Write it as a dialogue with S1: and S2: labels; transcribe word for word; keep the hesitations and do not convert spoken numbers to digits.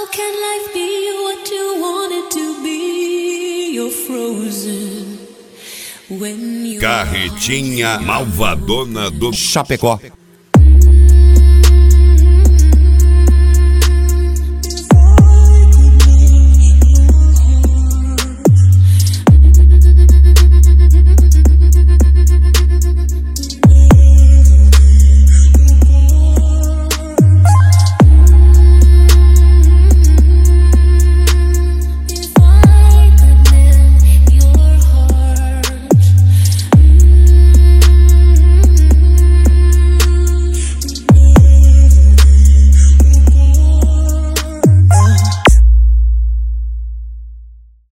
S1: can life be what you want it to be? You're frozen when you
S2: Carretinha malvadona do
S3: Chapecó.